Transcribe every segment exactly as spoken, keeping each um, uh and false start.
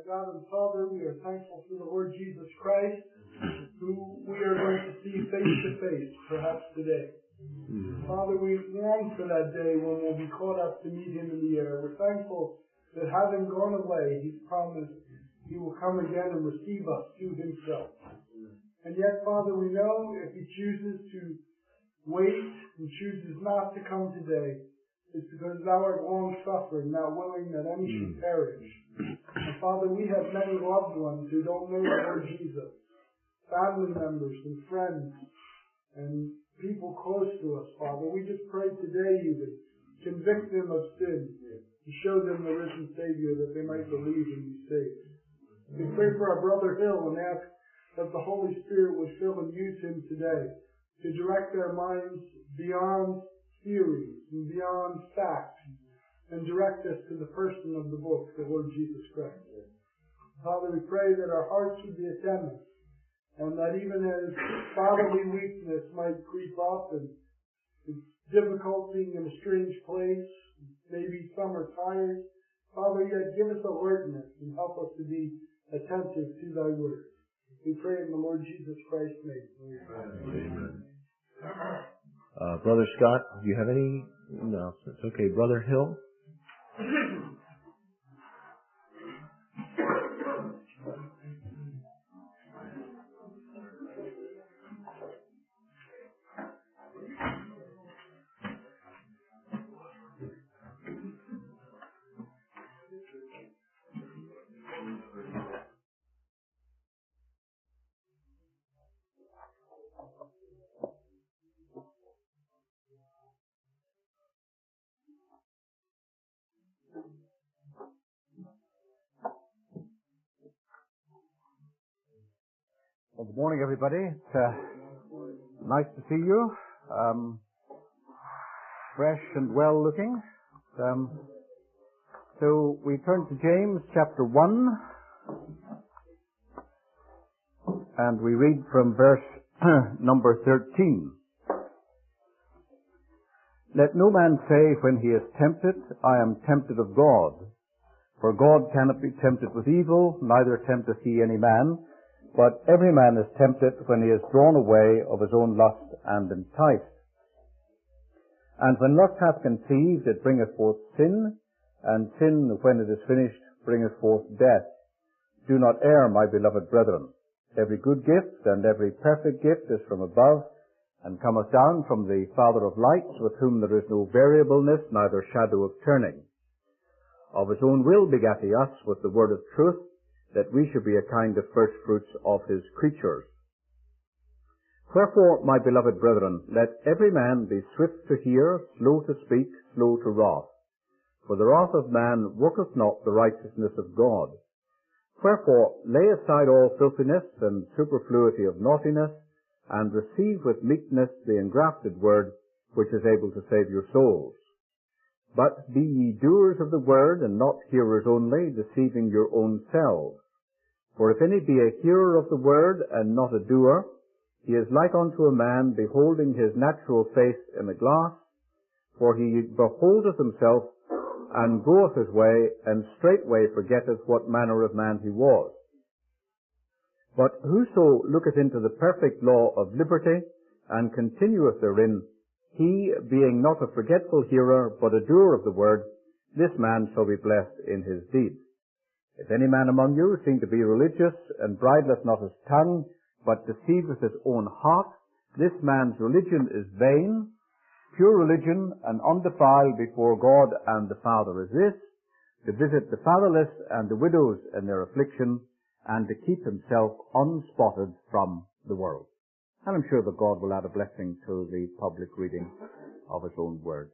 Our God and Father, we are thankful for the Lord Jesus Christ, who we are going to see face to face, perhaps today. Mm. Father, we long for that day when we'll be caught up to meet Him in the air. We're thankful that having gone away, He's promised He will come again and receive us to Himself. And yet, Father, we know if He chooses to wait and chooses not to come today, it's because Thou art long-suffering, not willing that any should perish. And Father, we have many loved ones who don't know the Lord Jesus, family members and friends, and people close to us, Father. We just pray today you would convict them of sin, and show them the risen Savior that they might believe and be saved. We pray for our brother Hill and ask that the Holy Spirit would fill and use him today to direct their minds beyond theories and beyond facts, and direct us to the person of the book, the Lord Jesus Christ. Father, we pray that our hearts would be attentive, and that even as bodily weakness might creep up, and it's difficult being in a strange place, maybe some are tired, Father, yet give us alertness and help us to be attentive to Thy word. We pray in the Lord Jesus Christ's name. Amen. Uh, Brother Scott, do you have any announcements? Okay, Brother Hill. Well, good morning, everybody. It's uh, nice to see you. Um, fresh and well looking. Um, so we turn to James chapter one, and we read from verse number thirteen. Let no man say when he is tempted, I am tempted of God. For God cannot be tempted with evil, neither tempteth he any man. But every man is tempted when he is drawn away of his own lust and enticed. And when lust hath conceived, it bringeth forth sin, and sin, when it is finished, bringeth forth death. Do not err, my beloved brethren. Every good gift and every perfect gift is from above, and cometh down from the Father of lights, with whom there is no variableness, neither shadow of turning. Of his own will begat he us with the word of truth, that we should be a kind of first fruits of his creatures. Wherefore, my beloved brethren, let every man be swift to hear, slow to speak, slow to wrath. For the wrath of man worketh not the righteousness of God. Wherefore, lay aside all filthiness and superfluity of naughtiness, and receive with meekness the engrafted word, which is able to save your souls. But be ye doers of the word, and not hearers only, deceiving your own selves. For if any be a hearer of the word, and not a doer, he is like unto a man beholding his natural face in a glass. For he beholdeth himself, and goeth his way, and straightway forgetteth what manner of man he was. But whoso looketh into the perfect law of liberty, and continueth therein, he, being not a forgetful hearer, but a doer of the word, this man shall be blessed in his deed. If any man among you seem to be religious, and bridleth not his tongue, but deceiveth his own heart, this man's religion is vain. Pure religion and undefiled before God and the Father is this, to visit the fatherless and the widows in their affliction, and to keep himself unspotted from the world. And I'm sure that God will add a blessing to the public reading of his own word.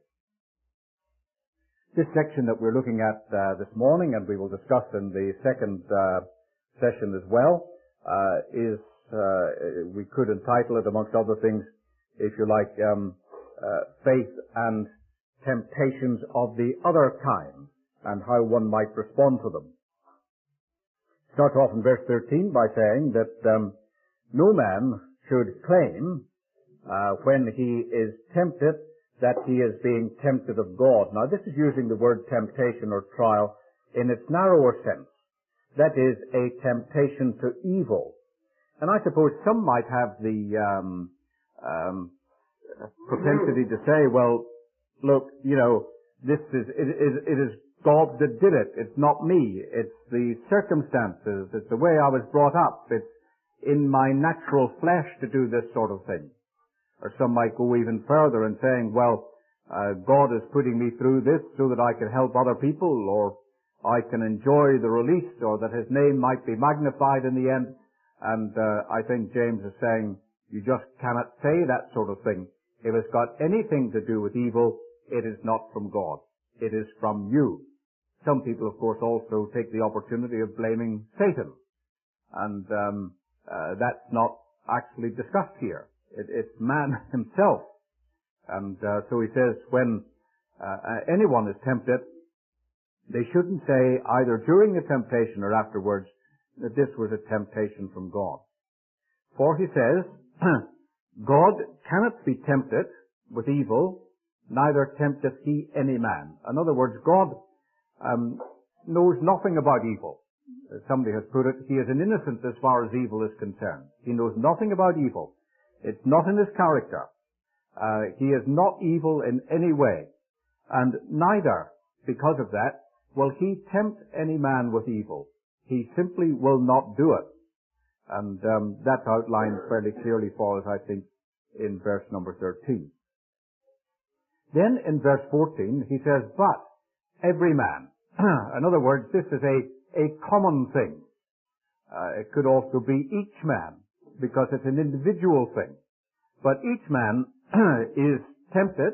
This section that we're looking at uh, this morning, and we will discuss in the second uh, session as well, uh, is, uh, we could entitle it, amongst other things, if you like, um, uh, faith and temptations of the other kind, and how one might respond to them. Start off in verse thirteen by saying that um, no man should claim, uh, when he is tempted, that he is being tempted of God. Now, this is using the word temptation or trial in its narrower sense. that is a temptation to evil. And I suppose some might have the um, um, propensity to say, well, look, you know, this is it, it, it is God that did it. It's not me. It's the circumstances. It's the way I was brought up. It's in my natural flesh to do this sort of thing. Or some might go even further in saying, well, uh, God is putting me through this so that I can help other people, or I can enjoy the release, or that His name might be magnified in the end. And uh, I think James is saying, you just cannot say that sort of thing. If it's got anything to do with evil, it is not from God. It is from you. Some people, of course, also take the opportunity of blaming Satan. And um, uh, that's not actually discussed here. It, it's man himself. And uh, so he says, when uh, anyone is tempted, they shouldn't say either during the temptation or afterwards that this was a temptation from God. For he says, God cannot be tempted with evil, neither tempteth he any man. In other words, God um, knows nothing about evil. As somebody has put it, he is an innocent as far as evil is concerned. He knows nothing about evil. It's not in his character. Uh, he is not evil in any way. And neither, because of that, will he tempt any man with evil. He simply will not do it. And um, that's outlined fairly clearly for us, I think, in verse number thirteen. Then in verse fourteen, he says, but every man. In other words, this is a, a common thing. Uh, it could also be each man, because it's an individual thing. But each man is tempted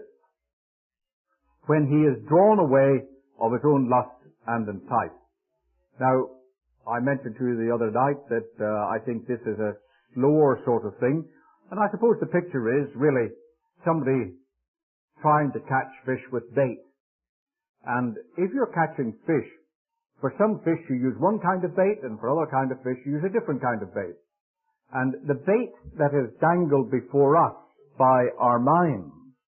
when he is drawn away of his own lust and enticed. Now, I mentioned to you the other night that uh, I think this is a slower sort of thing. And I suppose the picture is really somebody trying to catch fish with bait. And if you're catching fish, for some fish you use one kind of bait, and for other kind of fish you use a different kind of bait. And the bait that is dangled before us by our minds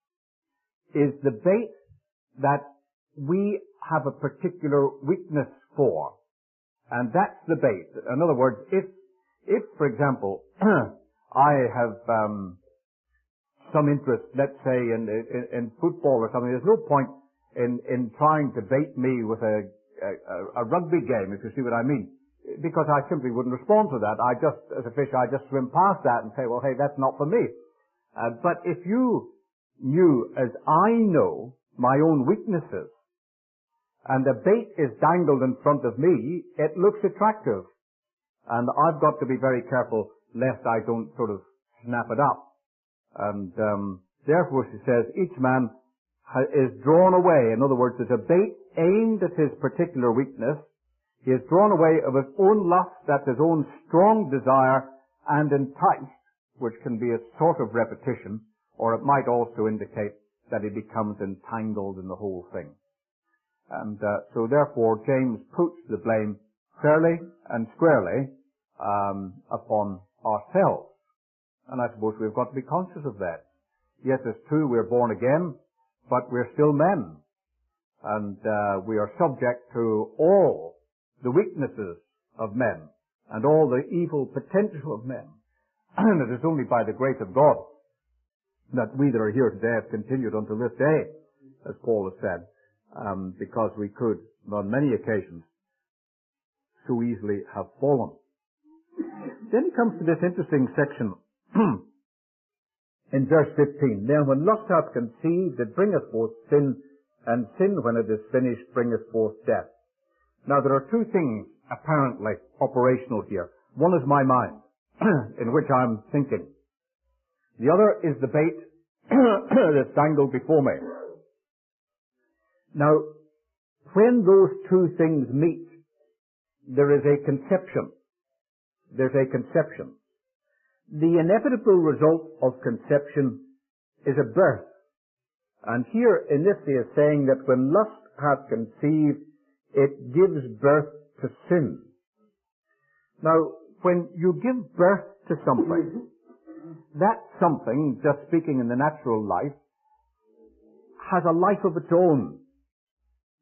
is the bait that we have a particular weakness for. And that's the bait. In other words, if, if for example, I have um, some interest, let's say, in, in, in football or something, there's no point in, in trying to bait me with a, a, a rugby game, if you see what I mean. Because I simply wouldn't respond to that. I just, as a fish, I just swim past that and say, well, hey, that's not for me. Uh, but if you knew, as I know, my own weaknesses, and the bait is dangled in front of me, it looks attractive. And I've got to be very careful lest I don't sort of snap it up. And um, therefore, she says, each man ha- is drawn away. In other words, there's a bait aimed at his particular weakness. He is drawn away of his own lust, that's his own strong desire, and enticed, which can be a sort of repetition, or it might also indicate that he becomes entangled in the whole thing. And uh, so therefore James puts the blame fairly and squarely um, upon ourselves. And I suppose we've got to be conscious of that. Yes, it's true we're born again, but we're still men. And uh, we are subject to all the weaknesses of men and all the evil potential of men. And it is only by the grace of God that we that are here today have continued until this day, as Paul has said. Um, because we could, on many occasions, so easily have fallen. Then he comes to this interesting section in verse fifteen. Then when lust hath conceived, it bringeth forth sin, and sin, when it is finished, bringeth forth death. Now there are two things apparently operational here. One is my mind, in which I'm thinking. The other is the bait that's dangled before me. Now, when those two things meet, there is a conception. There's a conception. The inevitable result of conception is a birth. And here in this he is saying that when lust hath conceived, it gives birth to sin. Now, when you give birth to something, that something, just speaking in the natural life, has a life of its own.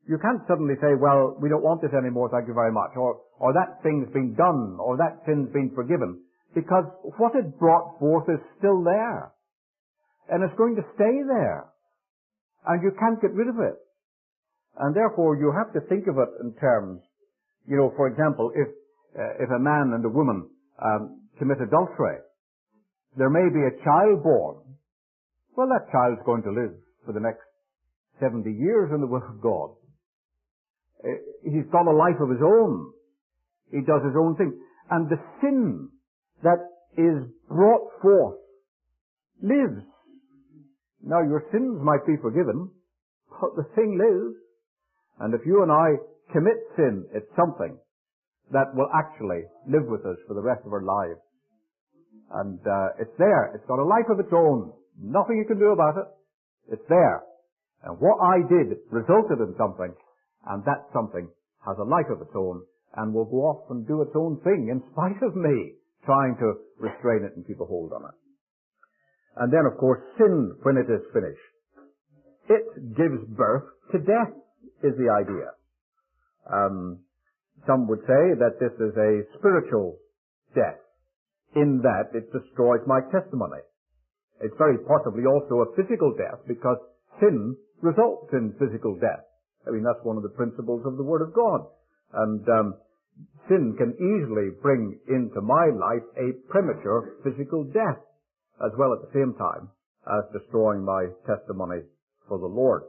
You can't suddenly say, well, we don't want this anymore, thank you very much, or, or that thing's been done, or that sin's been forgiven, because what it brought forth is still there. And it's going to stay there. And you can't get rid of it. And therefore you have to think of it in terms, you know, for example, if, uh, if a man and a woman um, commit adultery, there may be a child born. Well, that child's going to live for the next seventy years in the will of God. Uh, he's got a life of his own. He does his own thing. And the sin that is brought forth lives. Now, your sins might be forgiven, but the thing lives. And if you and I commit sin, it's something that will actually live with us for the rest of our lives. And uh, it's there. It's got a life of its own. Nothing you can do about it. It's there. And what I did resulted in something, and that something has a life of its own and will go off and do its own thing in spite of me trying to restrain it and keep a hold on it. And then, of course, sin, when it is finished, it gives birth to death, is the idea. Um, some would say that this is a spiritual death, in that it destroys my testimony. It's very possibly also a physical death, because sin results in physical death. I mean, that's one of the principles of the Word of God. And um, sin can easily bring into my life a premature physical death, as well at the same time as destroying my testimony for the Lord.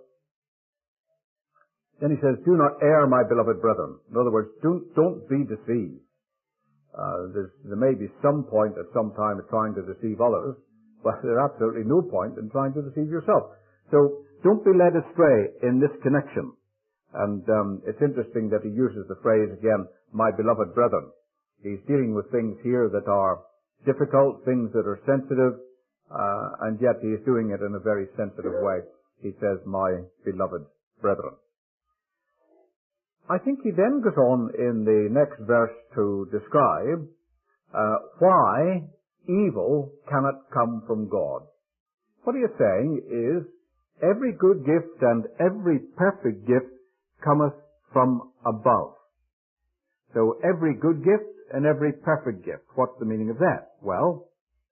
Then he says, do not err, my beloved brethren. In other words, don't, don't be deceived. Uh, there may be some point at some time of trying to deceive others, but there's absolutely no point in trying to deceive yourself. So don't be led astray in this connection. And um, it's interesting that he uses the phrase again, my beloved brethren. He's dealing with things here that are difficult, things that are sensitive, uh, and yet he is doing it in a very sensitive way. He says, my beloved brethren. I think he then goes on in the next verse to describe uh, why evil cannot come from God. What he is saying is, every good gift and every perfect gift cometh from above. So every good gift and every perfect gift. What's the meaning of that? Well,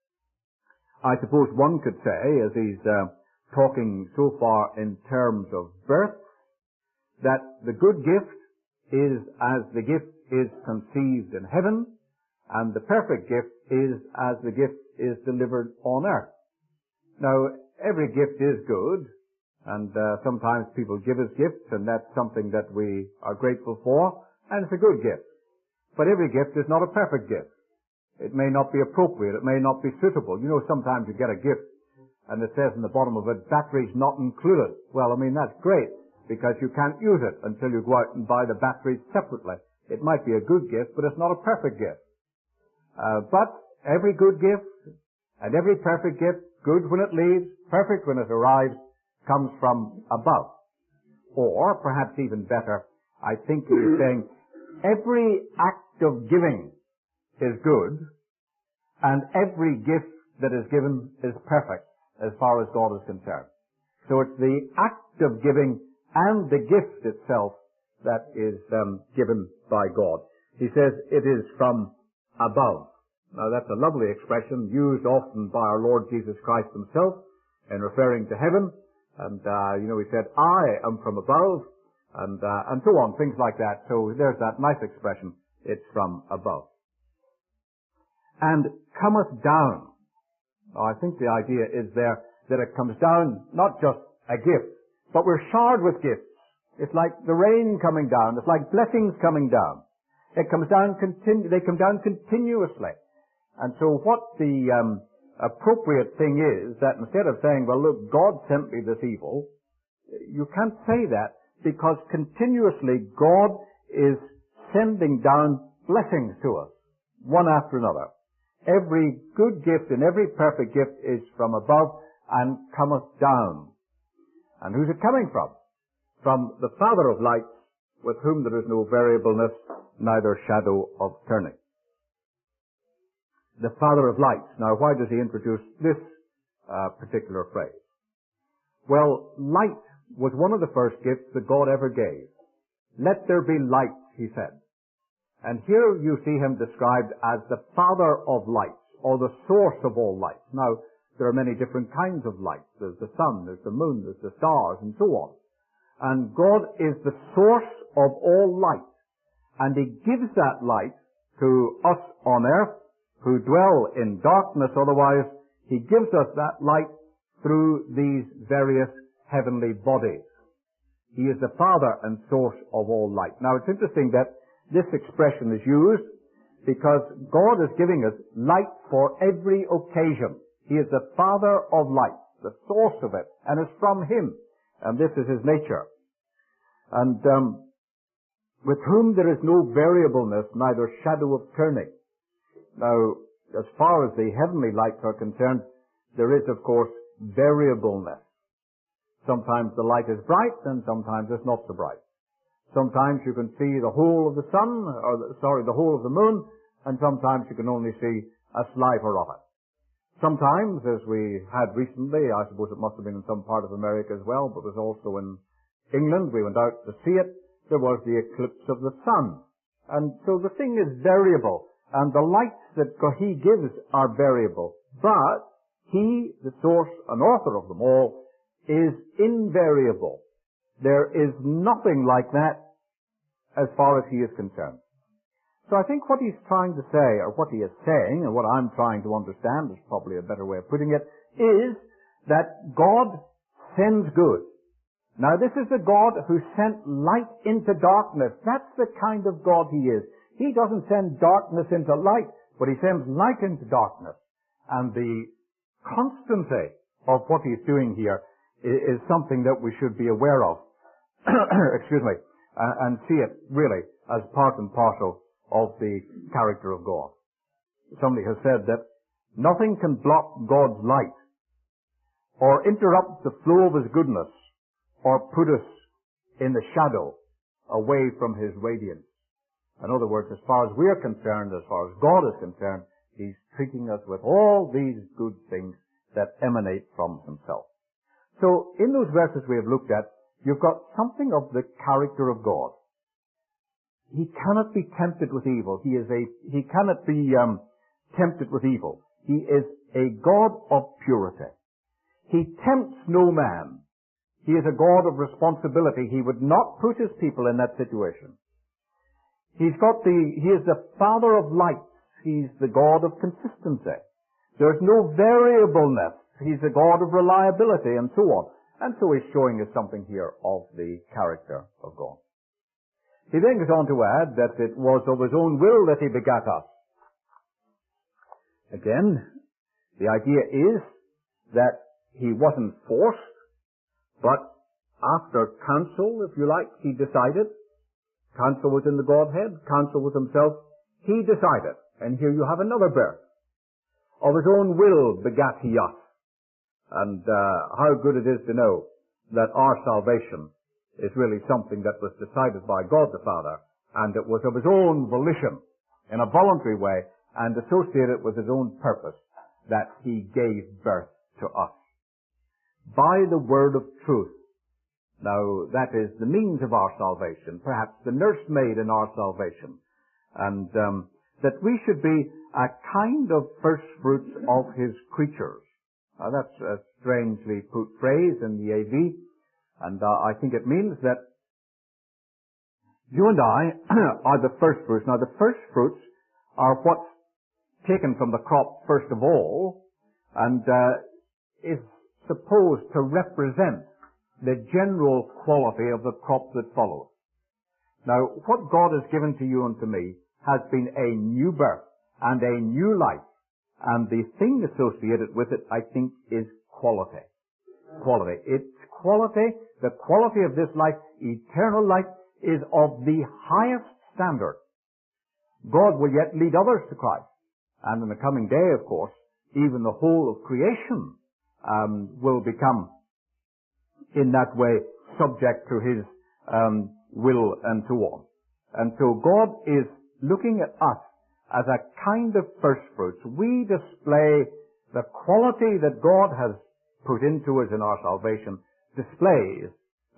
I suppose one could say, as he's uh, talking so far in terms of birth, that the good gift is as the gift is conceived in heaven, and the perfect gift is as the gift is delivered on earth. Now, every gift is good, and uh, sometimes people give us gifts, and that's something that we are grateful for, and it's a good gift. But every gift is not a perfect gift. It may not be appropriate. It may not be suitable. You know, sometimes you get a gift, and it says in the bottom of it, batteries not included. Well, I mean, that's great, because you can't use it until you go out and buy the batteries separately. It might be a good gift, but it's not a perfect gift. Uh, but every good gift and every perfect gift, good when it leaves, perfect when it arrives, comes from above. Or, perhaps even better, I think he is saying, every act of giving is good, and every gift that is given is perfect, as far as God is concerned. So it's the act of giving and the gift itself that is um, given by God. He says it is from above. Now that's a lovely expression used often by our Lord Jesus Christ himself in referring to heaven. And, uh, you know, he said, I am from above, and, uh, and so on, things like that. So there's that nice expression, it's from above. And cometh down. Now I think the idea is there that it comes down, not just a gift, but we're showered with gifts. It's like the rain coming down. It's like blessings coming down. It comes down continu- they come down continuously. And so what the um, appropriate thing is, that instead of saying, well, look, God sent me this evil, you can't say that, because continuously God is sending down blessings to us, one after another. Every good gift and every perfect gift is from above and cometh down. And who's it coming from? From the Father of lights, with whom there is no variableness, neither shadow of turning. The Father of lights. Now, why does he introduce this uh, particular phrase? Well, light was one of the first gifts that God ever gave. Let there be light, he said. And here you see him described as the Father of lights, or the source of all lights. Now, there are many different kinds of lights. There's the sun, there's the moon, there's the stars, and so on. And God is the source of all light. And he gives that light to us on earth who dwell in darkness otherwise. He gives us that light through these various heavenly bodies. He is the Father and source of all light. Now, it's interesting that this expression is used because God is giving us light for every occasion. He is the Father of light, the source of it, and it's from him. And this is his nature. And um, with whom there is no variableness, neither shadow of turning. Now, as far as the heavenly lights are concerned, there is, of course, variableness. Sometimes the light is bright, and sometimes it's not so bright. Sometimes you can see the whole of the sun, or the, sorry, the whole of the moon, and sometimes you can only see a sliver of it. Sometimes, as we had recently, I suppose it must have been in some part of America as well, but it was also in England, we went out to see it, there was the eclipse of the sun. And so the thing is variable, and the lights that he gives are variable. But he, the source and author of them all, is invariable. There is nothing like that as far as he is concerned. So I think what he's trying to say, or what he is saying, and what I'm trying to understand, is probably a better way of putting it, is that God sends good. Now this is the God who sent light into darkness. That's the kind of God he is. He doesn't send darkness into light, but he sends light into darkness. And the constancy of what he's doing here is something that we should be aware of. Excuse me. Uh, and see it really as part and parcel of the character of God. Somebody has said that nothing can block God's light or interrupt the flow of his goodness or put us in the shadow away from his radiance. In other words, as far as we are concerned, as far as God is concerned, he's treating us with all these good things that emanate from himself. So in those verses we have looked at, you've got something of the character of God. He cannot be tempted with evil. He is a, he cannot be um, tempted with evil. He is a God of purity. He tempts no man. He is a God of responsibility. He would not put his people in that situation. He's got the, he is the Father of lights. He's the God of consistency. There's no variableness. He's the God of reliability and so on. And so he's showing us something here of the character of God. He then goes on to add that it was of his own will that he begat us. Again, the idea is that he wasn't forced, but after counsel, if you like, he decided. Counsel was in the Godhead, counsel was himself. He decided. And here you have another birth. Of his own will begat he us. And uh, how good it is to know that our salvation is really something that was decided by God the Father, and it was of his own volition, in a voluntary way, and associated with his own purpose, that he gave birth to us. By the word of truth. Now, that is the means of our salvation, perhaps the nursemaid in our salvation, and um, that we should be a kind of first fruits of his creatures. Now, that's a strangely put phrase in the A V, and uh, I think it means that you and I are the first fruits. Now, the first fruits are what's taken from the crop first of all, and uh, is supposed to represent the general quality of the crop that follows. Now, what God has given to you and to me has been a new birth and a new life. And the thing associated with it, I think, is quality. Quality. It's quality. The quality of this life, eternal life, is of the highest standard. God will yet lead others to Christ. And in the coming day, of course, even the whole of creation um, will become, in that way, subject to his um, will and so on. And so God is looking at us as a kind of first fruits. We display the quality that God has put into us in our salvation, displays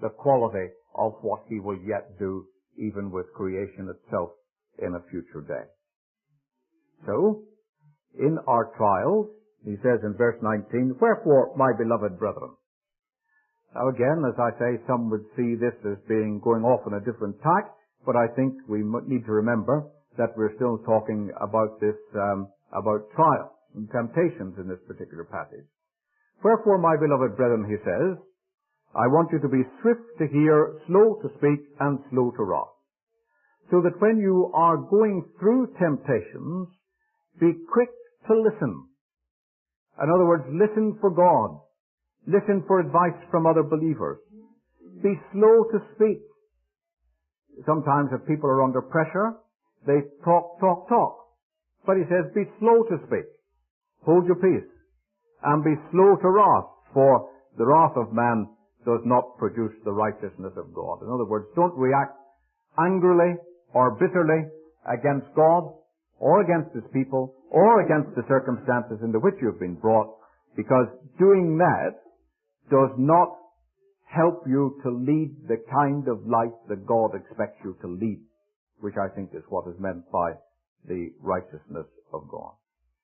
the quality of what he will yet do, even with creation itself in a future day. So, in our trials, he says in verse nineteen, "Wherefore, my beloved brethren." Now again, as I say, some would see this as being going off on a different tack, but I think we need to remember that we're still talking about this, um, about trials and temptations in this particular passage. "Wherefore, my beloved brethren," he says, "I want you to be swift to hear, slow to speak, and slow to wrath. So that when you are going through temptations, be quick to listen." In other words, listen for God. Listen for advice from other believers. Be slow to speak. Sometimes if people are under pressure, they talk, talk, talk. But he says, be slow to speak. Hold your peace. And be slow to wrath, for the wrath of man does not produce the righteousness of God. In other words, don't react angrily or bitterly against God or against his people or against the circumstances into which you've been brought, because doing that does not help you to lead the kind of life that God expects you to lead, which I think is what is meant by the righteousness of God.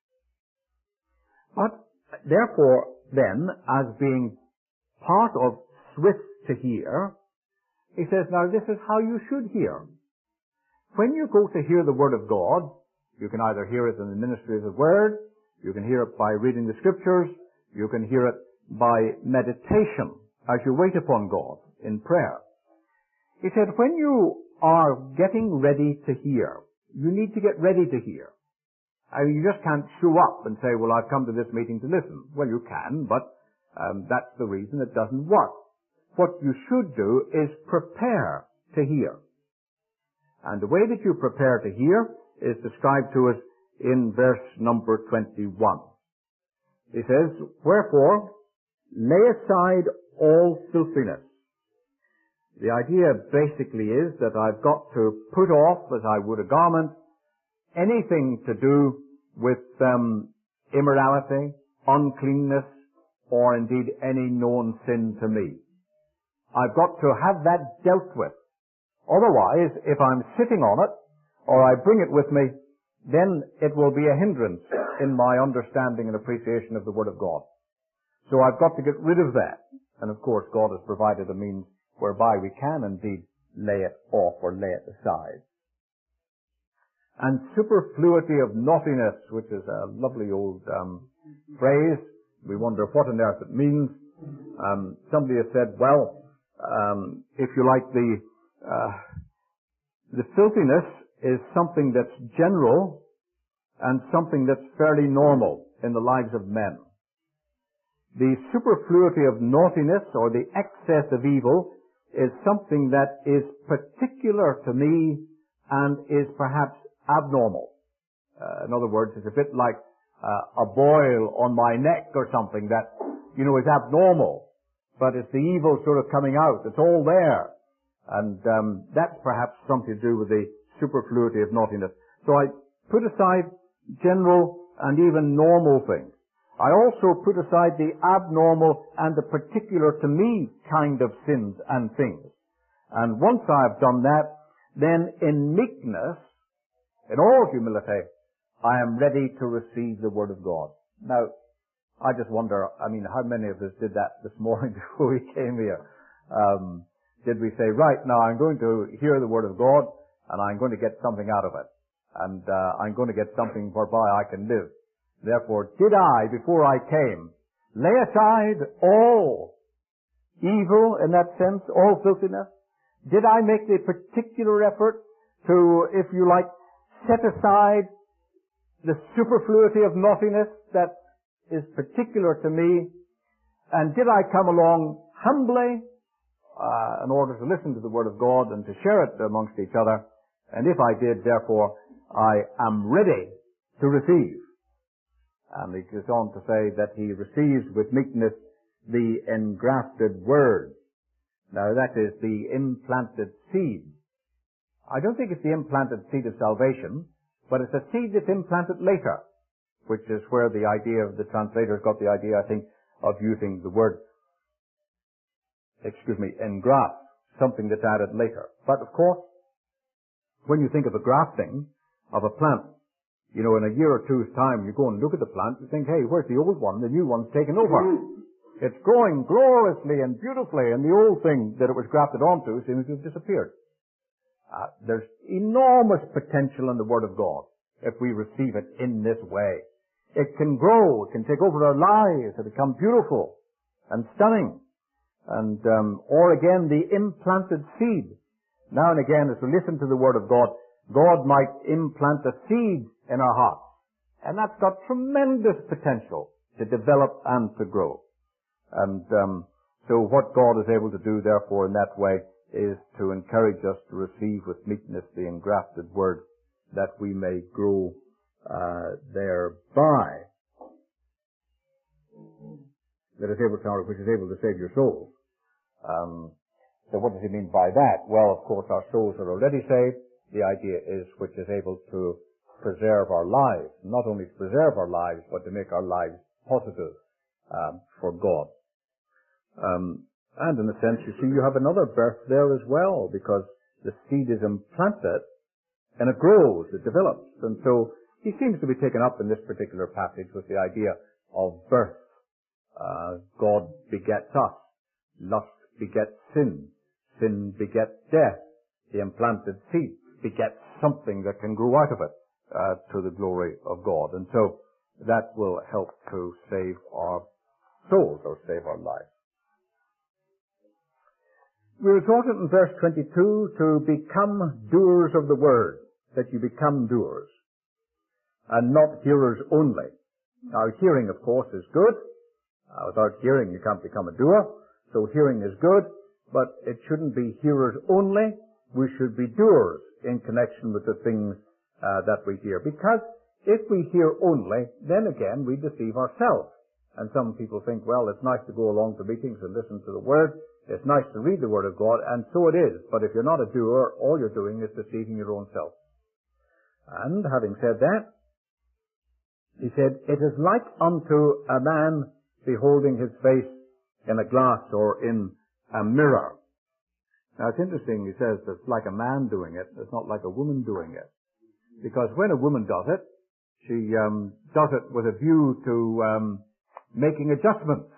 But therefore, then, as being part of swift to hear, he says, now this is how you should hear. When you go to hear the Word of God, you can either hear it in the ministry of the Word, you can hear it by reading the Scriptures, you can hear it by meditation as you wait upon God in prayer. He said, when you are getting ready to hear, you need to get ready to hear. I mean, you just can't show up and say, well, I've come to this meeting to listen. Well, you can, but um, that's the reason it doesn't work. What you should do is prepare to hear. And the way that you prepare to hear is described to us in verse number twenty-one. He says, "Wherefore, lay aside all filthiness." The idea basically is that I've got to put off, as I would a garment, anything to do with um, immorality, uncleanness, or indeed any known sin to me. I've got to have that dealt with. Otherwise, if I'm sitting on it, or I bring it with me, then it will be a hindrance in my understanding and appreciation of the Word of God. So I've got to get rid of that. And of course, God has provided a means whereby we can indeed lay it off or lay it aside. And superfluity of naughtiness, which is a lovely old um, phrase. We wonder what on earth it means. Um, somebody has said, well, um, if you like, the uh, the filthiness is something that's general and something that's fairly normal in the lives of men. The superfluity of naughtiness or the excess of evil is something that is particular to me and is perhaps abnormal. Uh, in other words, it's a bit like uh, a boil on my neck or something that, you know, is abnormal. But it's the evil sort of coming out. It's all there. And um, that's perhaps something to do with the superfluity of naughtiness. So I put aside general and even normal things. I also put aside the abnormal and the particular to me kind of sins and things. And once I've done that, then in meekness, in all humility, I am ready to receive the Word of God. Now, I just wonder, I mean, how many of us did that this morning before we came here? Um, did we say, right, now I'm going to hear the Word of God, and I'm going to get something out of it. And uh, I'm going to get something whereby I can live. Therefore, did I, before I came, lay aside all evil in that sense, all filthiness? Did I make the particular effort to, if you like, set aside the superfluity of naughtiness that is particular to me? And did I come along humbly uh, in order to listen to the Word of God and to share it amongst each other? And if I did, therefore, I am ready to receive. And he goes on to say that he receives with meekness the engrafted Word. Now that is the implanted seed. I don't think it's the implanted seed of salvation, but it's a seed that's implanted later, which is where the idea of the translators got the idea, I think, of using the word. excuse me, engraft, something that's added later. But of course, when you think of a grafting of a plant, you know, in a year or two's time, you go and look at the plant, you think, hey, where's the old one? The new one's taken over. It's growing gloriously and beautifully, and the old thing that it was grafted onto seems to have disappeared. Uh, there's enormous potential in the Word of God if we receive it in this way. It can grow, it can take over our lives, it become beautiful and stunning. And, um, or again, the implanted seed. Now and again, as we listen to the Word of God, God might implant a seed in our hearts. And that's got tremendous potential to develop and to grow. And um, so what God is able to do, therefore, in that way, is to encourage us to receive with meekness the engrafted Word, that we may grow uh, thereby. That is able to, which is able to save your souls. Um, so what does he mean by that? Well, of course, our souls are already saved. The idea is which is able to preserve our lives, not only to preserve our lives, but to make our lives positive um, for God. Um, and in a sense, you see, you have another birth there as well, because the seed is implanted and it grows, it develops. And so he seems to be taken up in this particular passage with the idea of birth. Uh, God begets us. Lust begets sin. Sin begets death. The implanted seed begets something that can grow out of it uh, to the glory of God. And so that will help to save our souls or save our lives. We're exhorted in verse twenty-two to become doers of the word, that you become doers, and not hearers only. Now, hearing, of course, is good. Uh, without hearing, you can't become a doer. So hearing is good, but it shouldn't be hearers only. We should be doers in connection with the things uh, that we hear. Because if we hear only, then again we deceive ourselves. And some people think, well, it's nice to go along to meetings and listen to the Word. It's nice to read the Word of God, and so it is. But if you're not a doer, all you're doing is deceiving your own self. And having said that, he said, it is like unto a man beholding his face in a glass or in a mirror. Now it's interesting, he says, it's like a man doing it, it's not like a woman doing it. Because when a woman does it, she um, does it with a view to um, making adjustments.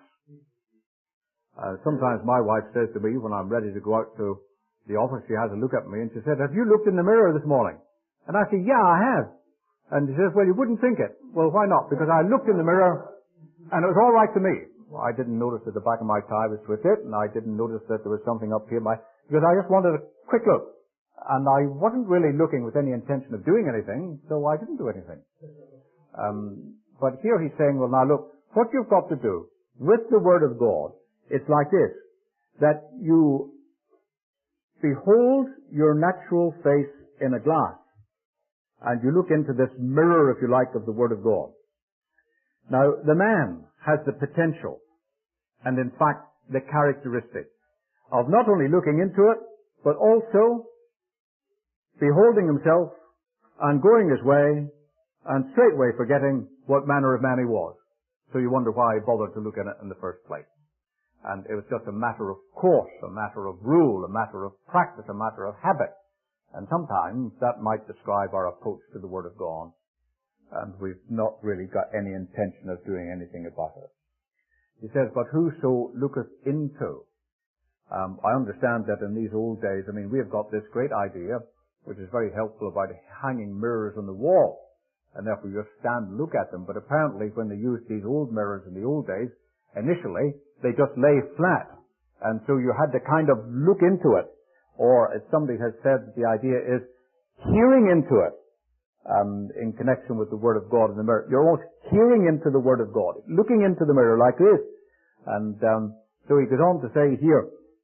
Uh, sometimes my wife says to me when I'm ready to go out to the office, she has a look at me and she said, have you looked in the mirror this morning? And I say, yeah, I have. And she says, well, you wouldn't think it. Well, why not? Because I looked in the mirror and it was all right to me. Well, I didn't notice that the back of my tie was twisted, and I didn't notice that there was something up here, my, because I just wanted a quick look. And I wasn't really looking with any intention of doing anything, so I didn't do anything. Um, but here he's saying, well, now look, what you've got to do with the Word of God, it's like this, that you behold your natural face in a glass, and you look into this mirror, if you like, of the Word of God. Now, the man has the potential, and in fact, the characteristic of not only looking into it, but also beholding himself and going his way, and straightway forgetting what manner of man he was. So you wonder why he bothered to look in it in the first place. And it was just a matter of course, a matter of rule, a matter of practice, a matter of habit. And sometimes that might describe our approach to the Word of God. And we've not really got any intention of doing anything about it. He says, but whoso looketh into. Um, I understand that in these old days, I mean, we have got this great idea, which is very helpful, about hanging mirrors on the wall. And therefore you just stand and look at them. But apparently when they used these old mirrors in the old days, initially, they just lay flat. And so you had to kind of look into it. Or, as somebody has said, the idea is hearing into it. Um, in connection with the Word of God in the mirror. You're almost hearing into the Word of God, looking into the mirror like this. And um, so he goes on to say here,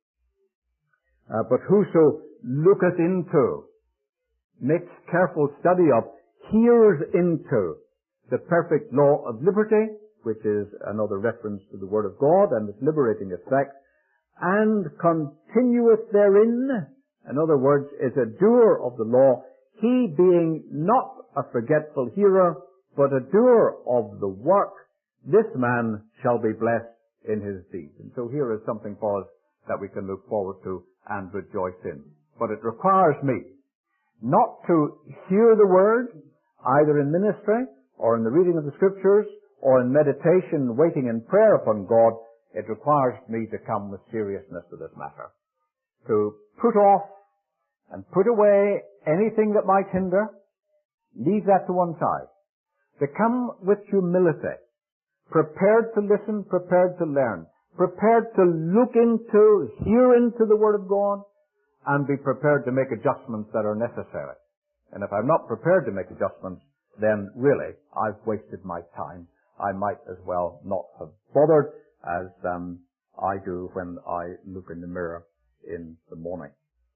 uh, but whoso looketh into, makes careful study of, hears into the perfect law of liberty, which is another reference to the Word of God and its liberating effect, and continueth therein, in other words, is a doer of the law, he being not a forgetful hearer, but a doer of the work, this man shall be blessed in his deed. And so here is something for us that we can look forward to and rejoice in. But it requires me not to hear the Word, either in ministry or in the reading of the Scriptures or in meditation, waiting in prayer upon God. It requires me to come with seriousness to this matter. To put off and put away anything that might hinder, leave that to one side. To come with humility, prepared to listen, prepared to learn, prepared to look into, hear into the Word of God, and be prepared to make adjustments that are necessary. And if I'm not prepared to make adjustments, then really, I've wasted my time. I might as well not have bothered as um, I do when I look in the mirror in the morning.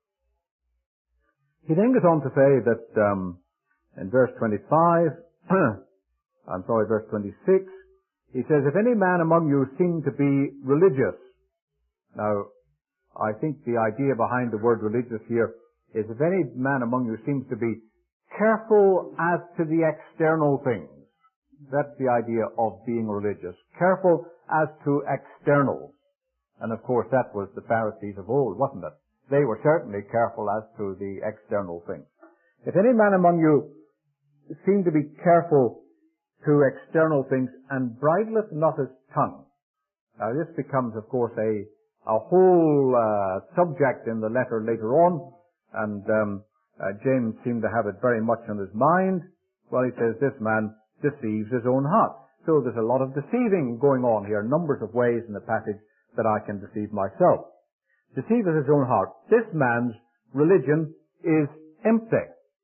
He then goes on to say that um, in verse twenty-five, I'm sorry, verse twenty-six, he says, if any man among you seem to be religious. Now, I think the idea behind the word religious here is if any man among you seems to be careful as to the external things. That's the idea of being religious. Careful as to externals. And of course that was the Pharisees of old, wasn't it? They were certainly careful as to the external things. If any man among you seem to be careful to external things and bridleth not his tongue. Now this becomes of course a a whole uh, subject in the letter later on, and um, uh, James seemed to have it very much on his mind. Well, he says this man deceives his own heart. So there's a lot of deceiving going on here, numbers of ways in the passage that I can deceive myself. Deceives his own heart. This man's religion is empty.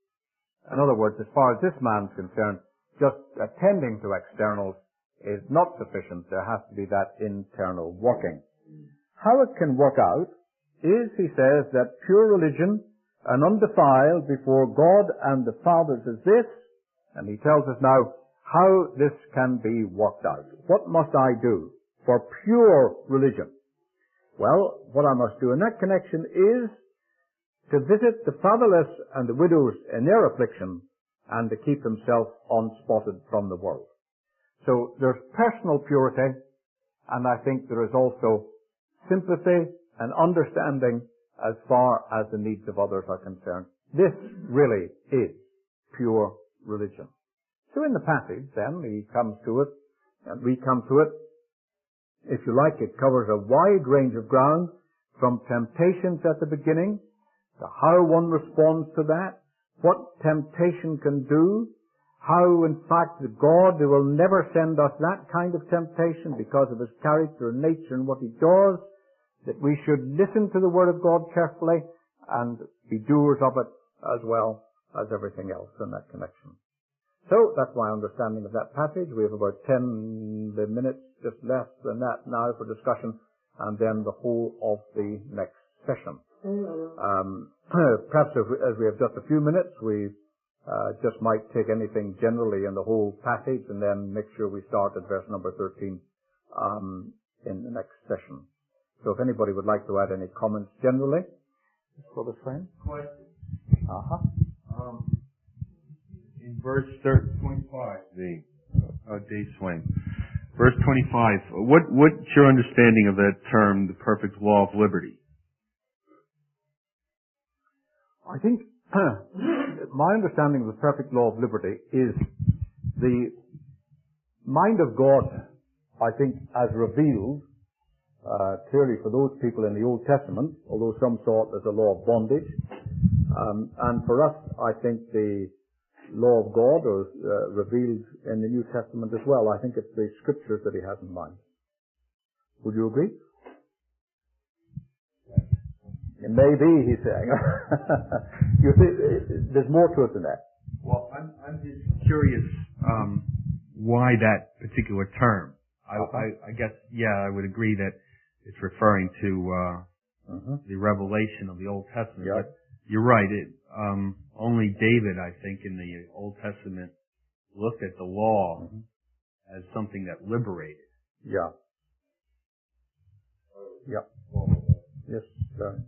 In other words, as far as this man's concerned, just attending to externals is not sufficient. There has to be that internal working. How it can work out is, he says, that pure religion and undefiled before God and the fathers is this, and he tells us now how this can be worked out. What must I do for pure religion? Well, what I must do in that connection is to visit the fatherless and the widows in their affliction and to keep himself unspotted from the world. So there's personal purity, and I think there is also sympathy and understanding as far as the needs of others are concerned. This really is pure religion. So in the passage, then, he comes to it, and we come to it. If you like, it covers a wide range of ground, from temptations at the beginning, to how one responds to that, what temptation can do, how, in fact, God will never send us that kind of temptation because of his character and nature and what he does, that we should listen to the Word of God carefully and be doers of it as well as everything else in that connection. So that's my understanding of that passage. We have about ten minutes just less than that now for discussion, and then the whole of the next session. Um, perhaps if we, as we have just a few minutes, we uh, just might take anything generally in the whole passage and then make sure we start at verse number thirteen um, in the next session. So if anybody would like to add any comments generally for the friend. Question. Uh-huh. Um, in verse twenty-five, the uh, Dave Swain. Verse twenty-five. What what's your understanding of that term, the perfect law of liberty? I think my understanding of the perfect law of liberty is the mind of God, I think, as revealed uh, clearly for those people in the Old Testament, although some saw it as a law of bondage. Um, and for us, I think the law of God is uh, revealed in the New Testament as well. I think it's the scriptures that he has in mind. Would you agree? It may be, he's saying. You see, there's more to it than that. Well, I'm, I'm just curious um, why that particular term. I, Uh-huh. I, I guess, yeah, I would agree that it's referring to uh, uh-huh. the revelation of the Old Testament. Yeah. But you're right. It, um, only David, I think, in the Old Testament looked at the law uh-huh. as something that liberated. Yeah. Yeah. Yes, sir.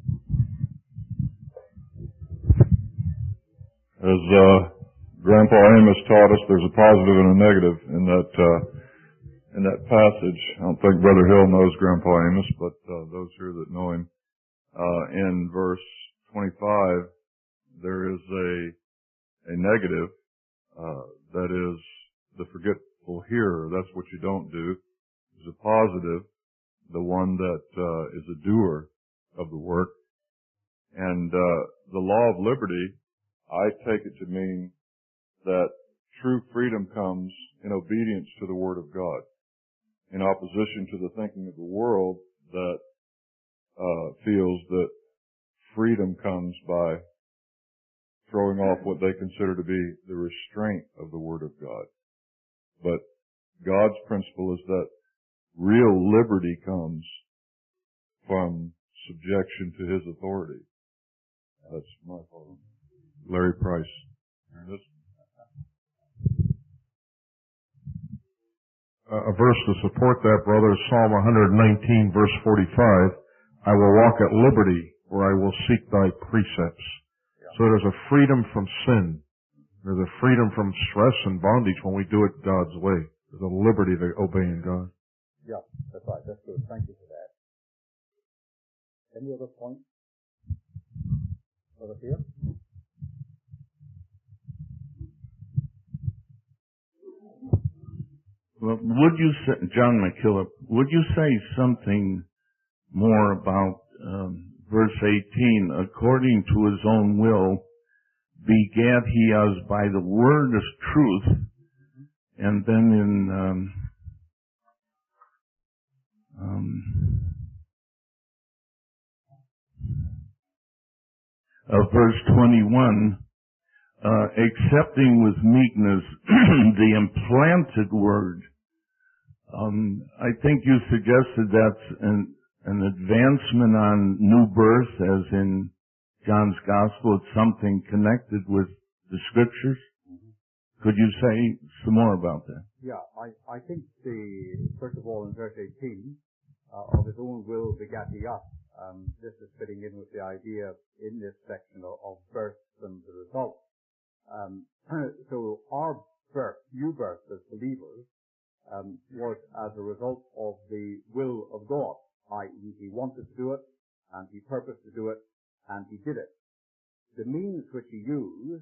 As uh, Grandpa Amos taught us, there's a positive and a negative in that uh, in that passage, I don't think Brother Hill knows Grandpa Amos, but uh, those here that know him, uh, in verse twenty-five, there is a, a negative, uh, that is the forgetful hearer. That's what you don't do. There's a positive, the one that, uh, is a doer of the work. And, uh, the law of liberty, I take it to mean that true freedom comes in obedience to the Word of God, in opposition to the thinking of the world that uh, feels that freedom comes by throwing off what they consider to be the restraint of the Word of God. But God's principle is that real liberty comes from subjection to His authority. That's my thought. Larry Price. This a verse to support that, brother, is Psalm one nineteen, verse forty-five. I will walk at liberty, where I will seek thy precepts. Yeah. So there's a freedom from sin. There's a freedom from stress and bondage when we do it God's way. There's a liberty to obeying God. Yeah, that's right. That's good. Thank you for that. Any other points? Over here? Well, would you say, John McKillop, would you say something more about um, verse eighteen? According to his own will, begat he us by the word of truth, and then in um, um, uh, verse twenty-one, uh, accepting with meekness the implanted word. Um, I think you suggested that's an, an advancement on new birth, as in John's Gospel. It's something connected with the Scriptures. Mm-hmm. Could you say some more about that? Yeah, I, I think the, first of all, in verse eighteen, uh, of his own will begat he us. Um, this is fitting in with the idea in this section of, of birth and the result. Um, so our birth, new birth as believers, Um, was as a result of the will of God, that is, He wanted to do it, and He purposed to do it, and He did it. The means which He used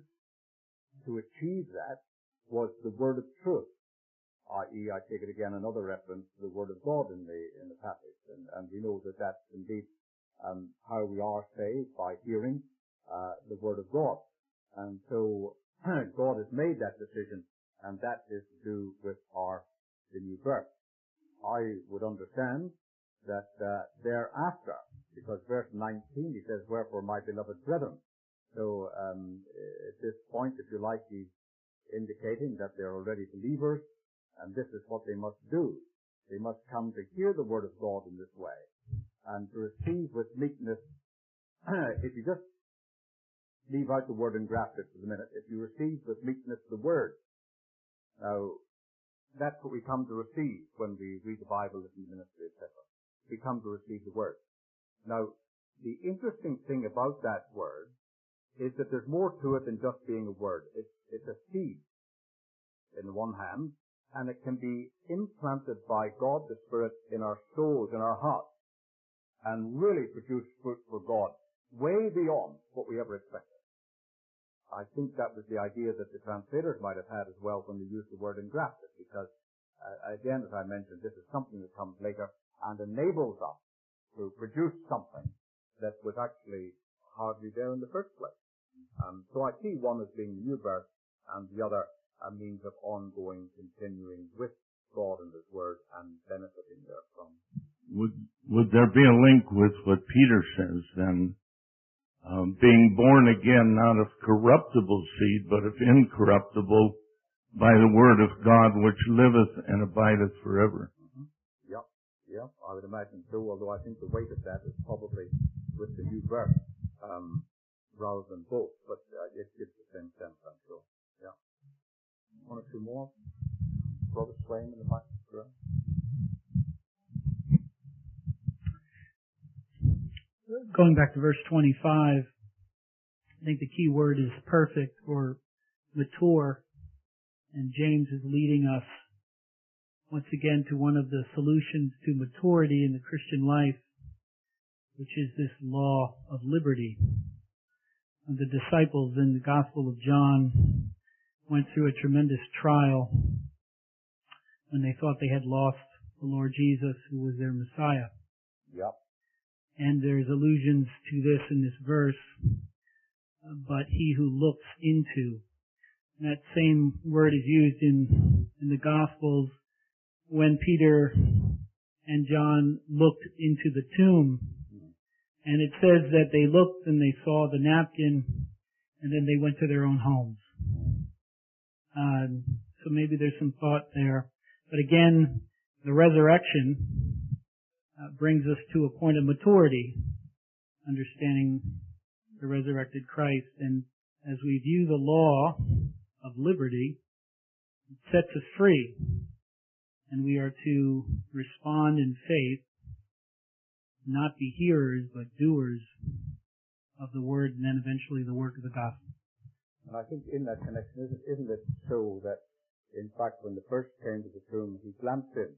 to achieve that was the word of truth, that is, I take it again, another reference to the word of God in the in the passage, and, and we know that that's indeed um, how we are saved, by hearing uh, the word of God. And so God has made that decision, and that is to do with our the new birth. I would understand that uh, thereafter, because verse nineteen, he says, wherefore, my beloved brethren. So um, at this point, if you like, he's indicating that they're already believers, and this is what they must do. They must come to hear the word of God in this way, and to receive with meekness. If you just leave out the word and graft it for the minute, if you receive with meekness the word, now, that's what we come to receive when we read the Bible, listen to ministry, et cetera. We come to receive the Word. Now, the interesting thing about that Word is that there's more to it than just being a word. It's, it's a seed, in the one hand, and it can be implanted by God the Spirit in our souls, in our hearts, and really produce fruit for God, way beyond what we ever expected. I think that was the idea that the translators might have had as well when they used the word engrafted, because, uh, again, as I mentioned, this is something that comes later and enables us to produce something that was actually hardly there in the first place. Um, so I see one as being new birth, and the other a means of ongoing, continuing with God and His Word and benefiting therefrom. Would, would there be a link with what Peter says then? Um, being born again, not of corruptible seed, but of incorruptible, by the word of God, which liveth and abideth forever. Mm-hmm. Yep, yep, I would imagine so, although I think the weight of that is probably with the new birth, um, rather than both, but uh, it gives the same sense, I'm sure. Yeah. One or two more? Brother Swain in the microphone. Going back to verse twenty-five, I think the key word is perfect or mature, and James is leading us once again to one of the solutions to maturity in the Christian life, which is this law of liberty. And the disciples in the Gospel of John went through a tremendous trial when they thought they had lost the Lord Jesus, who was their Messiah. Yep. And there's allusions to this in this verse, but he who looks into. And that same word is used in, in the Gospels when Peter and John looked into the tomb. And it says that they looked and they saw the napkin, and then they went to their own homes. Um, so maybe there's some thought there. But again, the resurrection uh, brings us to a point of maturity, understanding the resurrected Christ. And as we view the law of liberty, it sets us free. And we are to respond in faith, not be hearers, but doers of the word, and then eventually the work of the gospel. And I think in that connection, isn't, isn't it so that, in fact, when the first came to the tomb, he glanced in.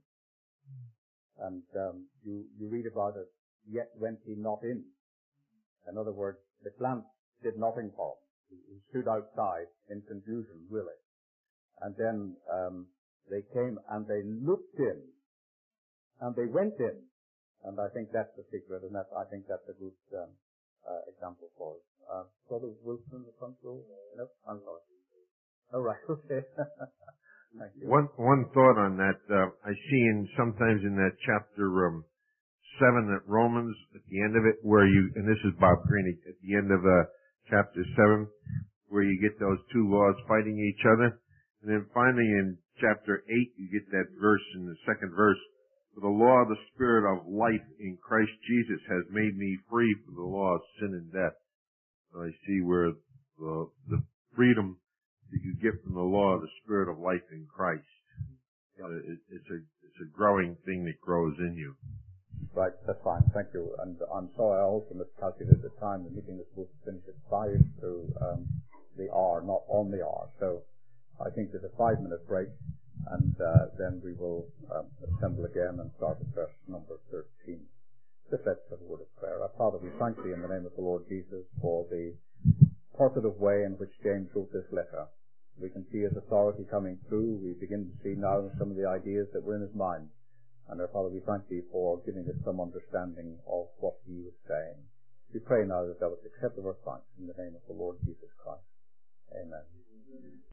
And um, you, you read about it, yet went he not in. In other words, the glance did nothing for him. He stood outside in confusion, really. And then um, they came and they looked in. And they went in. And I think that's the secret, and that, I think that's a good um, uh, example for us. Uh, Brother Wilson, the front row? No, I'm sorry. All right, okay. Thank you. One one thought on that. Uh, I see in sometimes in that chapter um, seven at Romans at the end of it, where you and this is Bob Greeny at the end of uh, chapter seven, where you get those two laws fighting each other, and then finally in chapter eight you get that verse in the second verse. For the law of the Spirit of life in Christ Jesus has made me free from the law of sin and death. So I see where the, the freedom that you get from the law of the Spirit of life in Christ. Uh, it, it's a it's a growing thing that grows in you. Right, that's fine. Thank you. And I'm sorry, I also miscalculated the time. The meeting was supposed to finish at five to um, the hour, not on the hour. So I think there's a five-minute break. And uh, then we will um, assemble again and start at verse number thirteen. Just let's have a word of prayer. Our Father, we thank Thee in the name of the Lord Jesus for the positive way in which James wrote this letter. We can see His authority coming through. We begin to see now some of the ideas that were in his mind. And our Father, we thank Thee for giving us some understanding of what he was saying. We pray now that Thou would accept our thanks in the name of the Lord Jesus Christ. Amen.